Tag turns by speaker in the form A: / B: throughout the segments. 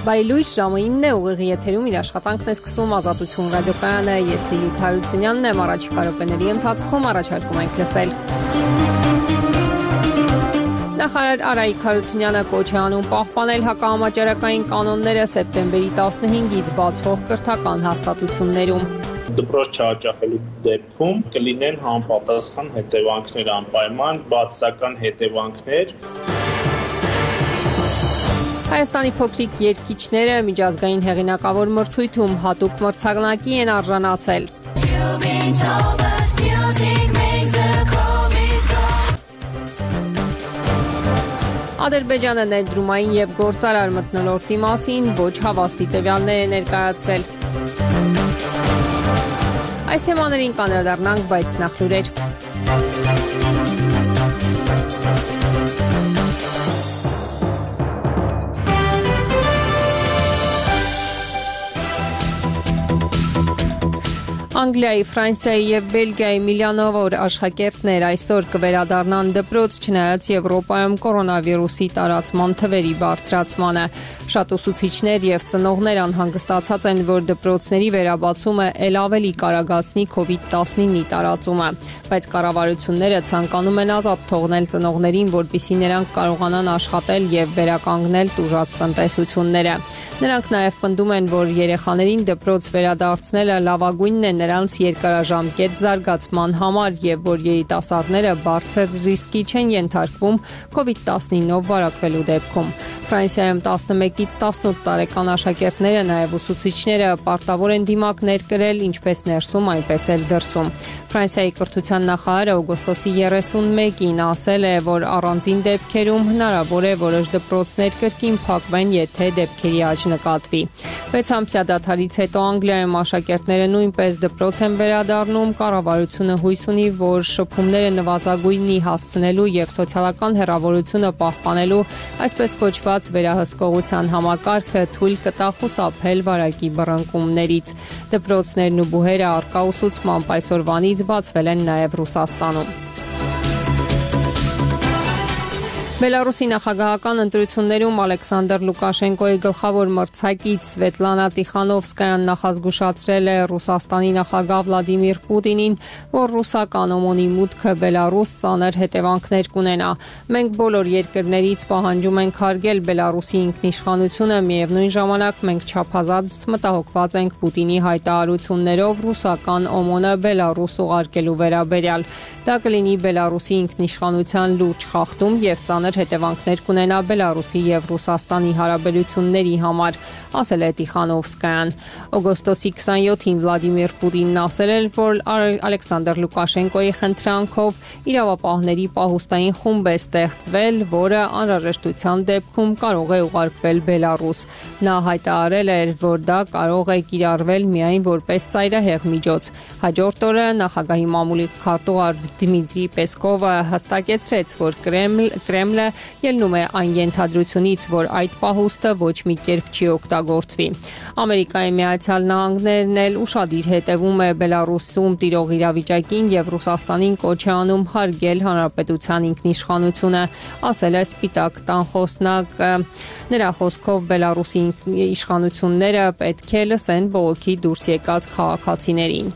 A: Բարի լույս, ժամը 9 է, ուղիղ եթերում իր աշխատանքն է սկսում Ազատություն ռադիոկայանը, ես Լիլիթ Հարությունյանն եմ, առաջիկա րոպեների ընթացքում առաջարկում ենք լսել։ Նախարար Արայիկ Հարությունյանը կոչ է անում պահպանել հակահամաճարակային կանոնները սեպտեմբերի 15-ից բացվող կրթական հաստատություններում։
B: Դպրոց չհաճախելու դեպքում կլինեն համապատասխան հետևանքներ անպայման, բացասական հետևանքներ։
A: Հայաստանի փոքրիկ երգիչները միջազգային հեղինակավոր մրցույթում հատուկ մրցանակի են արժանացել։ Ադրբեջանը ներդրումային եւ գործարար մթնոլորտի մասին ոչ հավաստի տվյալներ է ներկայացրել։ Այս թեմաներին կանդրադառնանք, բայց նախ լուրեր։ Անգլիայի, Ֆրանսիայի եւ Բելգիայի միլիոնավոր աշխատողներ այսօր կվերադառնան դպրոց, չնայած Եվրոպայում կորոնավիրուսի տարածման թվերի բարձրացմանը։ Շատ ուսուցիչներ եւ ծնողներ անհանգստացած են, որ դպրոցների վերաբացումը ել ավելի կարագացնի COVID-19-ի տարածումը, բայց կառավարությունները ցանկանում են ազատ թողնել ծնողներին, որպեսզի նրանք կարողանան աշխատել եւ վերականգնել տուժած տնտեսությունները։ Նրանք նաեւ պնդում են, որ երեխաներին դպրոց վերադարձնելը լավագույնն է նրանց երկարաժամկետ զարգացման համար եւ որ երիտասարդները բարձր ռիսկի չեն ենթարկվում COVID-19-ով վարակվելու դեպքում։ Ֆրանսիայում 11-ից 18 տարեկան աշակերտները, նաեւ ուսուցիչները պարտավոր են դիմակներ կրել ինչպես ներսում, այնպես էլ դրսում։ Ֆրանսիայի կրթության նախարարը օգոստոսի 31-ին ասել է, որ առանձին դեպքերում հնարավոր է որոշ դպրոցներ կրկին փակվեն, եթե դեպքերի աճ նկատվի։ 6 ամսյա դադարից հետո Անգլիայում աշակերտները նույնպես դպրոց են վերադառնում, կառավարությունը հույս ունի, որ շփումները նվազագույնի հասցնելու եւ սոցիալական հեռավորությունը պահպանելու այսպես կոչված վերահսկողության համակարգը թույլ կտա խուսափել վարակի բռնկումներից։ Դպրոցներն ու բուհերը առկա ուսուցմամբ այսօրվանից բացվել են նաեւ Ռուսաստանում։ Բելարուսի նախագահական ընտրություններում Ալեքսանդր Լուկաշենկոյի գլխավոր մրցակից Սվետլանա Տիխանովսկայան նախազգուշացրել է Ռուսաստանի նախագահ Վլադիմիր Պուտինին, որ ռուսական օմոնի մուտքը Բելարուս ծանր հետևանքներ կունենա։ Մենք բոլոր երկրներից պահանջում ենք հարգել Բելարուսի ինքնիշխանությունը, միևնույն ժամանակ մենք չափազանց մտահոգված ենք Պուտինի հայտարարություններով ռուսական օմոնը Բելարուս ուղարկելու վերաբերյալ։ Դա կլինի Բելարուսի ինքնիշխանության լուրջ խախտում եւ ծանր հետևանքներ կունենա Բելարուսի եւ Ռուսաստանի հարաբերությունների համար, ասել է Տիխանովսկայան։ Օգոստոսի 27-ին Վլադիմիր Պուտինն ասել է, որ Ալեքսանդր Լուկաշենկոյի խնդրանքով իրավապահների պահուստային խումբ է ստեղծվել, որը անհրաժեշտության դեպքում կարող է ուղարկվել Բելարուս։ Նա հայտարարել էր, որ դա կարող է կիրառվել միայն որպես ծայրահեղ միջոց։ Հաջորդ օրը նախագահի մամուլի քարտուղար Դմիտրի Պեսկովը հստակեցրեց, որ Կրեմլը ելնում է այն ենթադրությունից, որ այդ պահուստը ոչ մի կերպ չի օգտագործվի։ Ամերիկայի Միացյալ Նահանգներն էլ ուշադիր հետևում է Բելարուսում տիրող իրավիճակին եւ Ռուսաստանին կոչ է անում հարգել հանրապետության ինքնիշխանությունը, ասել է Սպիտակ տան խոսնակ։ Նրա խոսքով Բելարուսի իշխանությունները պետք է լսեն բողոքի դուրս եկած քաղաքացիներին։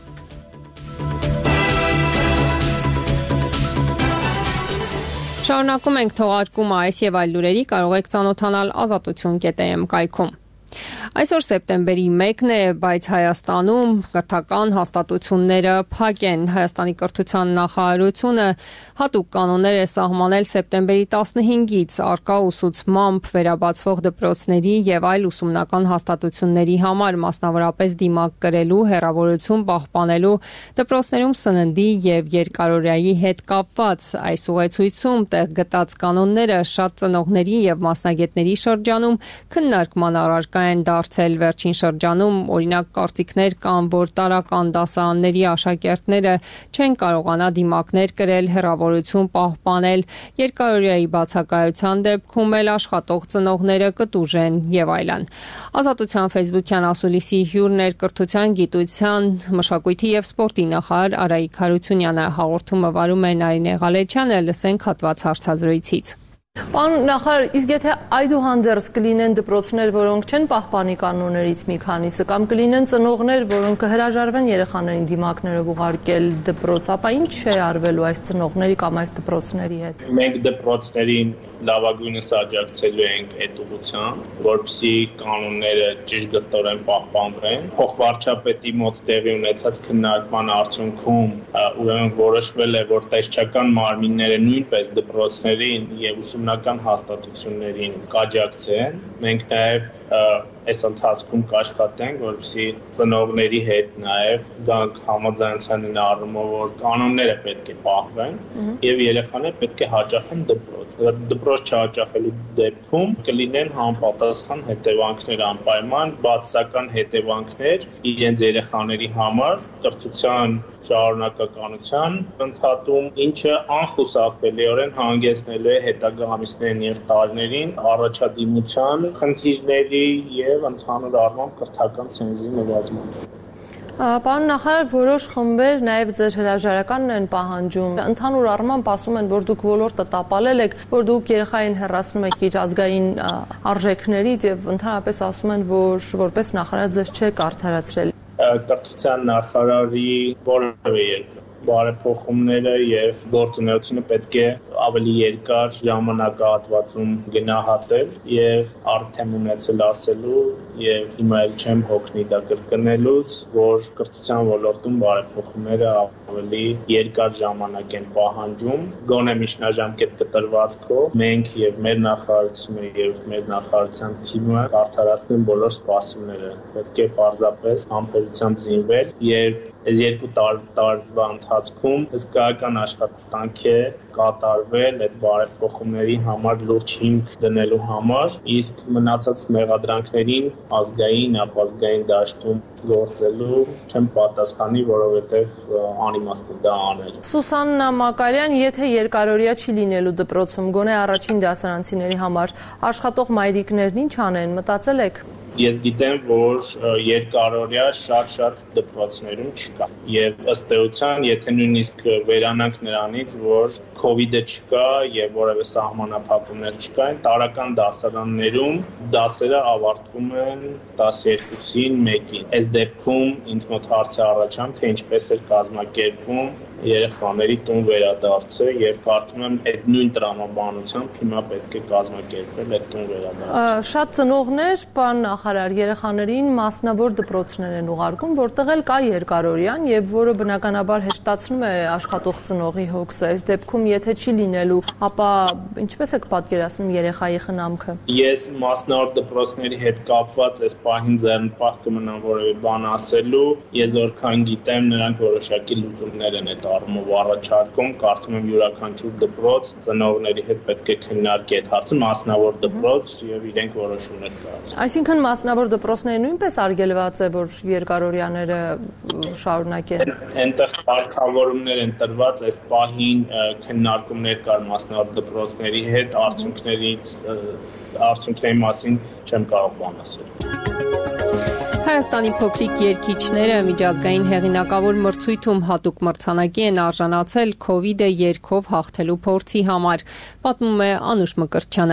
A: Շարունակում ենք թողարկումը այս եւ այլ լուրերի կարող եք ծանոթանալ azatutun.am կայքում։ Այսօր սեպտեմբերի 1-ն է, բայց Հայաստանում կրթական հաստատությունները փակ են։ Հայաստանի կրթության նախարարությունը հատուկ կանոններ է սահմանել սեպտեմբերի 15-ից արկա ուսուցմամբ վերաբացվող դպրոցների եւ այլ ուսումնական հաստատությունների համար, մասնավորապես դիմակ կրելու, հեռավորություն պահպանելու, դպրոցներում սննդի եւ երկարօրյայի հետ կապված։ Այս ուղեցույցում տեղ գտած կանոնները շատ ծնողների եւ մասնագետների շրջանում քննարկման առարկա են դարձել։ Վերջին շրջանում օրինակ կարծիքներ կան, որ տարական դասարանների աշակերտները չեն կարողանա դիմակներ կրել, հեռավորություն պահպանել, երկարօրյայի բացակայության դեպքում էլ աշխատող ծնողները կտուժեն եւ այլն։ Ազատության Facebook-յան ասուլիսի հյուրն էր կրթության, գիտության, մշակույթի եւ սպորտի նախարար Արայիկ Հարությունյանը։ Հաղորդումը վարում է Նարինե Ղալեչյանը, լսենք հատված հարցազրույցից։
C: Պարոն նախարար, իսկ եթե այդուհանդերձ կլինեն դպրոցներ, որոնք չեն պահպանի կանոններից մի քանիսը, կամ կլինեն ծնողներ, որոնք կհրաժարվեն երեխաներին դիմակներով ուղարկել դպրոց, ապա ինչ է արվելու այս ծնողների կամ այս դպրոցների հետ։
B: Մենք դպրոցներին լավագույնս աջակցելու ենք այդ ուղղությամբ, որպեսզի կանոնները ճշգրտորեն պահպանվեն։ Փոխվարչապետի մոտ տեղի ունեցած քննարկման արդյունքում ուրեմն որոշվել է, որ տեսչական մարմինները նույնպես դպրոցներին եւ ուսումնական հաստատություններին կաջակցեն։ Մենք նաեւ այս ընթացքում կաշխատենք, որպեսզի ծնողների հետ նաև գանք համաձայնության առումով, որ կանոնները պետք է պահվեն եւ երեխաները պետք է հաճախեն դպրոց։ Դպրոց չհաճախելու դեպքում կլինեն համապատասխան հետևանքներ անպայման, բացասական հետևանքներ իրենց երեխաների համար, կրթության շարունակականության ընդհատում, ինչը անխուսափելիորեն հանգեցնելու է հետագա ամիսներին եւ տարիներին առաջադիմության խնդիրների եւ ընդհանուր առմամբ կրթական ցենզի նվազման։
C: Պարոն նախարար, որոշ խմբեր նաև ձեր հրաժարականն են պահանջում։ Ընդհանուր առմամբ ասում են, որ դուք ոլորտը տապալել եք, որ դուք երեխային հեռացնում եք իր ազգային արժեքներից եւ ընդհանրապես ասում են, որ որպես նախարար ձեզ չեք արդարացրել։ Կրթության
B: նախարարի որևէ բարեփոխումները եւ գործունեությունը պետք է ավելի երկար ժամանակահատվածում գնահատել եւ արդեն ունեցել ասելու եւ հիմա էլ չեմ հոգնի դա կրկնելուց, որ կրթության ոլորտում բարեփոխումները ավելի երկար ժամանակ են պահանջում, գոնե միջնաժամկետ կտրվածքով մենք եւ մեր նախարարությունը եւ մեր նախարարության թիմը արդարացնեն բոլոր սպասումները։ Պետք է պարզապես համբերությամբ զինվել, երբ այս երկու տարվա ընթացքում հսկայական աշխատանք է կատարվել այդ բարեփոխումների համար լուրջ հիմք դնելու համար, իսկ մնացած մեղադրանքներին ազգային, ապազգային դաշտում գործելու չեմ պատասխանի, որովհետև անիմաստ է դա անել։
C: Սուսաննա Մակարյան, եթե երկարօրյա չի լինելու դպրոցում, գոնե առաջին դասարանցիների համար աշխատող մայրիկներն ինչ անեն, մտածել եք։
B: Ես գիտեմ, որ երկարօրյա շատ դպրոցներում չկա։ Եվ ըստ էության, եթե նույնիսկ վերանանք նրանից, որ COVID-ը չկա եւ որևէ սահմանափակումներ չկային, տարական դասարաններում դասերը ավարտվում են 12-ին 1-ին։ Այս դեպքում ինձ մոտ հարց է առաջանում, թե ինչպես է կազմակերպվում երեխաների տուն վերադարձը եւ կարծում եմ այդ նույն տրամաբանությամբ հիմա պետք է կազմակերպել այդ տուն վերադարձը։
C: Շատ ծնողներ, պարոն նախարար, երեխաներին մասնավոր դպրոցներ են ուղարկում, որտեղ էլ կա երկարօրյան եւ որը բնականաբար հեշտացնում է աշխատող ծնողի հոգսը։ Այս դեպքում եթե չի լինելու, ապա ինչպես եք պատկերացնում երեխայի խնամքը։
B: Ես մասնավոր դպրոցների հետ կապված այս պահին ձեռնպահ կմնամ որևէ բան ասելու, ես որքան գիտեմ, նրանք որոշակի լուծումներ են այդ առումով առաջարկում, կարծում եմ յուրաքանչյուր դպրոց ծնողների հետ պետք է քննարկի այդ հարցը, մասնավոր դպրոց եւ իրենք որոշումներ կայացնեն։
C: Այսինքն մասնավոր դպրոցները նույնպես արգելված է, որ երկարօրյաները շարունակեն։
B: Այնտեղ կարգավորումներ են տրված, այս պահին քննարկումներ կար մասնավոր դպրոցների հետ, արդյունքների մասին չեմ կարող բան ասել։
A: Հայաստանի փոքրիկ երգիչները միջազգային հեղինակավոր մրցույթում հատուկ մրցանակի են արժանացել COVID-ը երգով հաղթելու փորձի համար, պատմում է Անուշ Մկրտչյանը։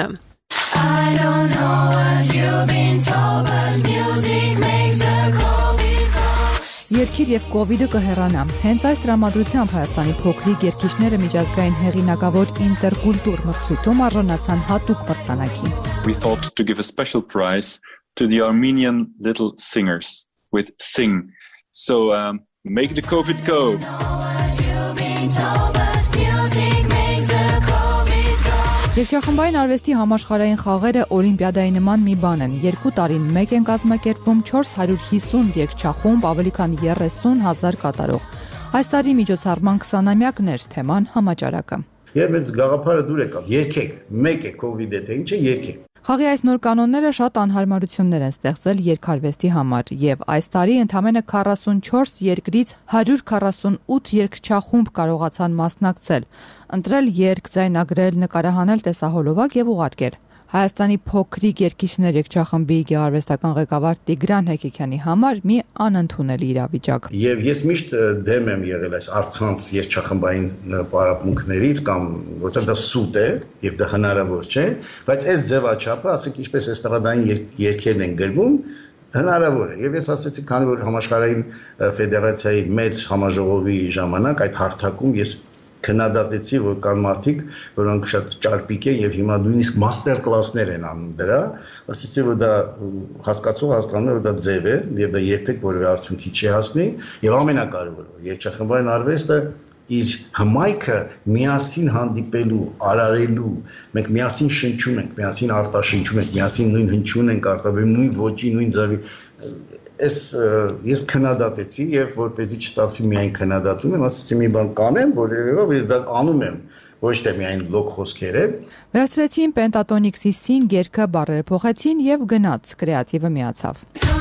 D: Երգիր եւ COVID-ը կհեռանա։ Հենց այս տրամադրությամբ Հայաստանի փոքրիկ երգիչները միջազգային հեղինակավոր ինտերկուլտուր մրցույթում արժանացան հատուկ մրցանակի։
E: We thought to give a special prize to the Armenian little singers with Sing. So make the COVID go.
D: Երգչախմբային արվեստի համաշխարհային խաղերը օլիմպիադայի նման մի բան են։ 2 տարին մեկ են կազմակերպվում 450 երգչախումբ, ավելի քան 30,000 կատարող։ Այս տարի միջոցառման 20-ամյակն էր, թեման համաճարակը։
F: Եվ այս գաղափարը դուր եկավ, երգեք, մեկ է COVID-ը, թե ինչ է երգեք։
D: Խաղի այս նոր կանոնները շատ անհարմարություններ են ստեղծել երգարվեստի համար եւ այս տարի ընդամենը 44 երկրից 148 երգչախումբ կարողացան մասնակցել, ընտրել երգ, ձայնագրել, նկարահանել տեսահոլովակ եւ ուղարկել։ Հայաստանի փոքրիկ երգիչներ երգչախմբի գեղարվեստական ղեկավար Տիգրան Հեկիքյանի համար մի անընդունելի իրավիճակ։
F: Եվ ես միշտ դեմ եմ եղել այս առցանց երգչախմբային պարապմունքներից կամ որտեղ դա սուտ է եւ դա հնարավոր չէ, բայց այս ձևաչափը, ասենք ինչպես էստրադային երգերն են գրվում, հնարավոր է։ Եվ ես ասացի, քանի որ համաշխարհային ֆեդերացիայի մեծ համաժողովի ժամանակ այդ հարթակում ես քննադատեցի, որ կան մարդիկ, որոնք շատ ճարպիկ են եւ հիմա նույնիսկ մաստեր կլասներ են անում դրա, ասեցի, որ դա հասկանում է, որ դա ձև է եւ դա երբեք որևէ արդյունքի չի հասնի եւ ամենակարևորը, երգչախմբային արվեստը իր հմայքը միասին հանդիպելու, արարելու, մենք միասին շնչում ենք, միասին արտաշնչում ենք, միասին նույն հնչյուն ենք արտաբերում, նույն ոճի, նույն ձևի ես քննադատեցի եւ որպեսզի չստացի միայն քննադատում եմ, ասեցի մի բան կանեմ, որովհետեւ ես դա անում եմ, ոչ թե միայն լոկ խոսքեր են։
D: Վերցրեցին Pentatonix-ի Sing երգը, բառերը փոխեցին եւ գնաց, կրեատիվը միացավ։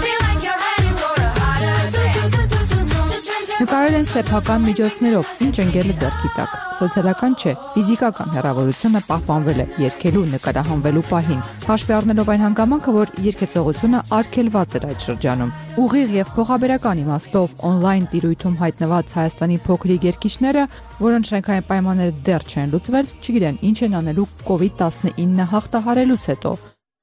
D: Նկարել են սեփական միջոցներով, ինչ ընկել է ձեռքի տակ։ Սոցիալական չէ, ֆիզիկական հեռավորությունը պահպանվել է երգելու նկարահանվելու պահին, հաշվի առնելով այն հանգամանքը, որ երգեցողությունը արգելված էր այդ շրջանում։ Ուղիղ եւ փոխաբերական իմաստով օնլայն տիրույթում հայտնված Հայաստանի փոքրիկ երգիչները, որոնց շենքային պայմանները դեռ չեն լուծվել, չգիտեն ինչ են անելու COVID-19 հաղթահարելուց հետո։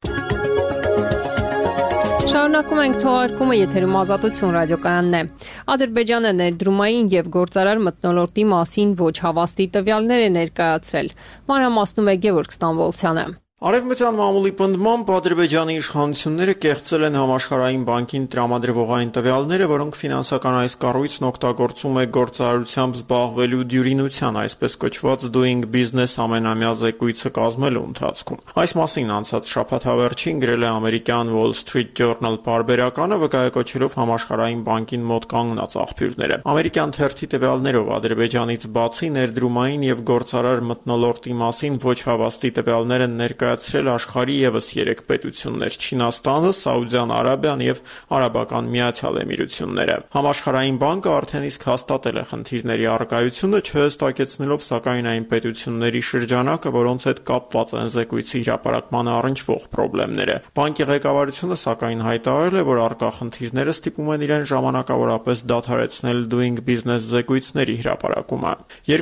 A: Շարունակում ենք թողարկումը, եթերում Ազատություն ռադիոկայանն է։ Ադրբեջանը ներդրումային եւ գործարար մթնոլորտի մասին ոչ հավաստի տվյալներ է ներկայացրել։ Մանրամասնում է Գևորգ Ստամբոլցյանը։
G: Արևմտյան մամուլի պնդմամբ Ադրբեջանի իշխանությունները կեղծել են համաշխարհային բանկին տրամադրվող այն տվյալները, որոնք ֆինանսական այս կառույցն օգտագործում է գործարարությամբ զբաղվելու դյուրինության, այսպես կոչված doing business ամենամյա զեկույցը կազմելու ընթացքում։ Այս մասին անցած շաբաթավերջին գրել է ամերիկյան Wall Street Journal պարբերականը, վկայակոչելով համաշխարհային բանկին մոտ կանգնած աղբյուրները։ Ամերիկյան թերթի տվյալներով Ադրբեջանից բացի ներդրումային եւ գործարար մթնոլորտի մասին ոչ հավաստի տվյալներ են ներկայացրել աշխարհի եւս 3 պետություններ՝ Չինաստանը, Սաուդյան Արաբիան եւ Արաբական Միացյալ Էմիրությունները։ Համաշխարհային բանկը արդեն իսկ հաստատել է խնդիրների առկայությունը, չհստակեցնելով սակայն այն պետությունների շրջանակը, որոնց հետ կապված են զեկույցի հրապարակմանը առնչվող խնդիրները։ Բանկի ղեկավարությունը սակայն հայտարարել է, որ առկա խնդիրները ստիպում են իրեն ժամանակավորապես դադարեցնել doing business զեկույցների հրապարակումը։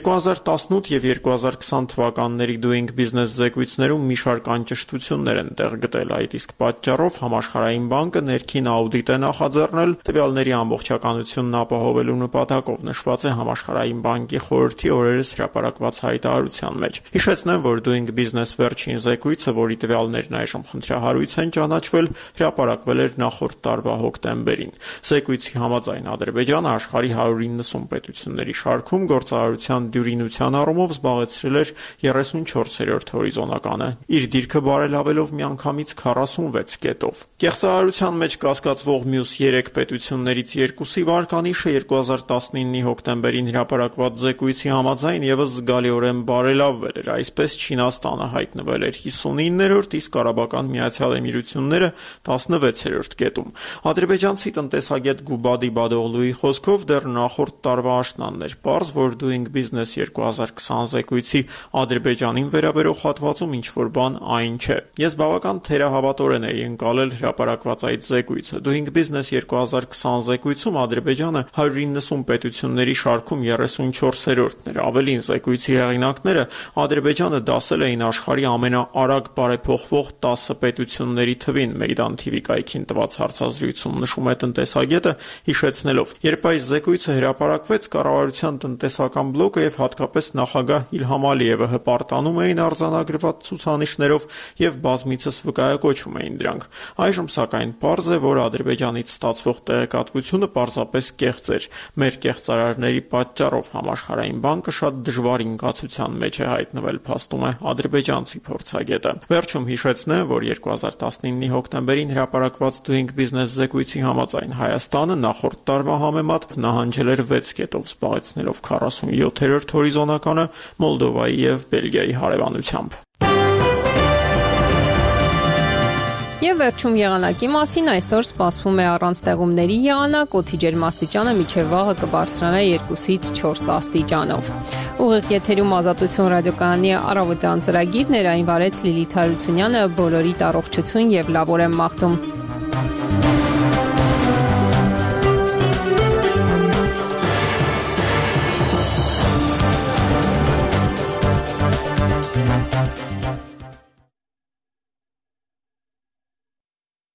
G: 2018 եւ 2020 թվականների doing business զեկույցներում մի շարք անճշտություններ են տեղ գտել, այդ իսկ պատճառով համաշխարհային բանկը ներքին աուդիտ է նախաձեռնել տվյալների ամբողջականությունն ապահովելու նպատակով, նշված է համաշխարհային բանկի խորհրդի օրերս հրապարակված հայտարարության մեջ։ Հիշեցնեմ, որ doing business վերջին զեկույցը, որի տվյալներն այժմ խնդրահարույց են ճանաչվել, հրապարակվել էր նախորդ տարվա հոկտեմբերին։ Զեկույցի համաձայն Ադրբեջանը աշխարհի 190 պետությունների շարքում գործարարության դյուրինության առումով զբաղեցրել էր 34-րդ հորիզոնականը, իր դիրքը բարելավելով միանգամից 46 կետով։ Կեղծարարության մեջ կասկածվող մյուս 3 պետություններից երկուսի վարկանիշը 2019-ի հոկտեմբերին հրապարակված զեկույցի համաձայն եւս զգալիորեն բարելավվել էր, այսպես Չինաստանը հայտնվել էր 59-րդ, իսկ Արաբական Միացյալ Էմիրությունները 16-րդ կետում։ Ադրբեջանցի տնտեսագետ Գուբադի Բադօղլուի խոսքով դեռ նախորդ տարվա աշնանն էր պարզ, որ doing business 2020 զեկույցի Ադրբեջանին վերաբերող հատվածում ինչ-որ բան այն չէ։ Ես բավական թերահավատորեն էի ընկալել հրապարակված այդ զեկույցը։ Doing Business 2020 զեկույցում Ադրբեջանը 190 պետությունների շարքում 34-րդն էր։ Ավելին, զեկույցի հեղինակները Ադրբեջանը դասել էին աշխարհի ամենաարագ բարեփոխվող 10 պետությունների թվին, Meydan TV կայքին տված հարցազրույցում նշում է տնտեսագետը, հիշեցնելով. երբ այս զեկույցը հրապարակվեց, կառավարության տնտեսական բլոկը եւ հատկապես նախագահ Իլհամ Ալիևը հպարտանում էին արձանագրված ցուցանիշներով եւ բազմիցս վկայակոչում էին դրանք։ Այժմ սակայն պարզ է, որ Ադրբեջանից ստացվող տեղեկատվությունը պարզապես կեղծ էր։ Մեր կեղծարարների պատճառով համաշխարհային բանկը շատ դժվար ինքացության մեջ է հայտնվել, փաստում է ադրբեջանցի փորձագետը։ Վերջում հիշեցնեմ, որ 2019-ի հոկտեմբերին հրապարակված doing business զեկույցի համաձայն Հայաստանը նախորդ տարվա համեմատ նահանջել էր 6 կետով, զբաղեցնելով 47-րդ հորիզոնականը Մոլդովայի եւ Բելգիայի հարևանությամբ։
A: Եվ վերջում եղանակի մասին այսօր սպասվում է առանց տեղումների եղանակ, օդի ջերմաստիճանը մինչև վաղը կբարձրանա 2-ից 4 աստիճանով։ Ուղիղ եթերում Ազատություն ռադիոկայանի առավոտյան ծրագիրն էր, այն վարեց Լիլիթ Հարությունյանը, բոլորիդ առողջություն եւ լավ օր եմ մաղթում։